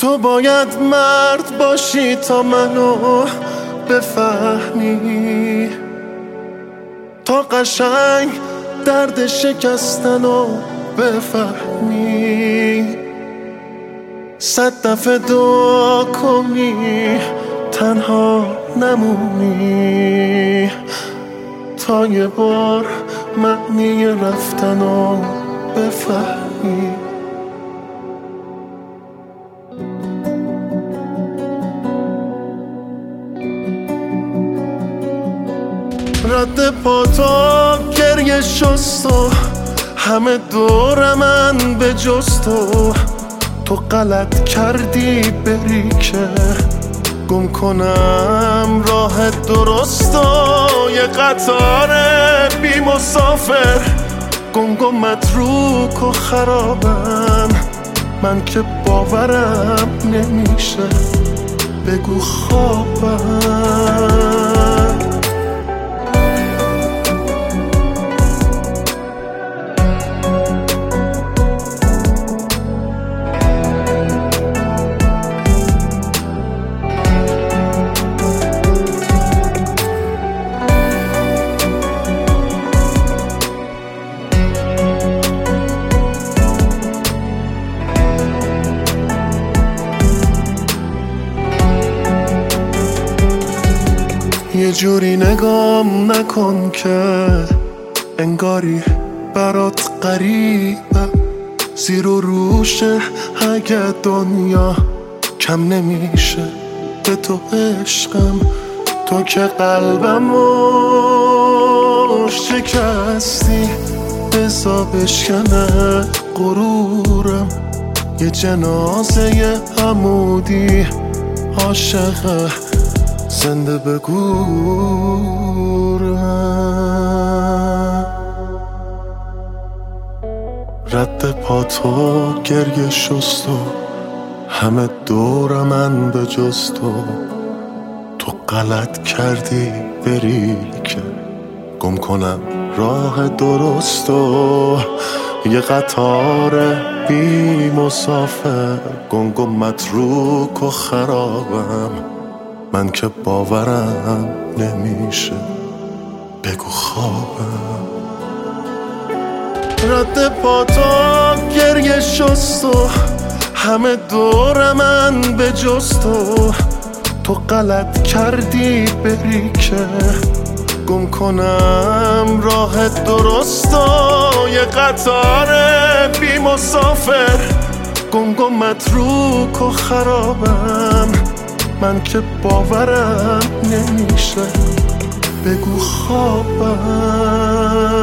تو باید مرد باشی تا منو بفهمی، تا قشنگ درد شکستنو بفهمی. 100 دفعه دعا کنی تنها نمونی، تا یه بار معنی رفتنو بفهمی. رد پا تا گریه شست و همه دور من به جز تو غلط کردی بری که گم کنم راه درست و یه قطار بی مسافر گم متروک و خرابم. من که باورم نمیشه بگو خوابم. یه جوری نگام نکن که انگاری برات غریبه، زیر و روشه اگه دنیا کم نمیشه به تو عشقم. تو که قلبمو شکستی بزا بشکنه غرورم. یه جنازه عمودی عاشقه زنده بگورم. رد پا تو گریه شست و همه دور من به جز تو غلط کردی بری که گم کنم راه درست و یه قطار بی مسافر گم متروک و خرابم. من که باورم نمیشه بگو خوابم. رد پا تا گریه شست و همه دور من به جز تو غلط کردی بری که گم کنم راه درست و یه قطار بی مسافر گم متروک و خرابم. من که باورم نمیشه بگو خوابم.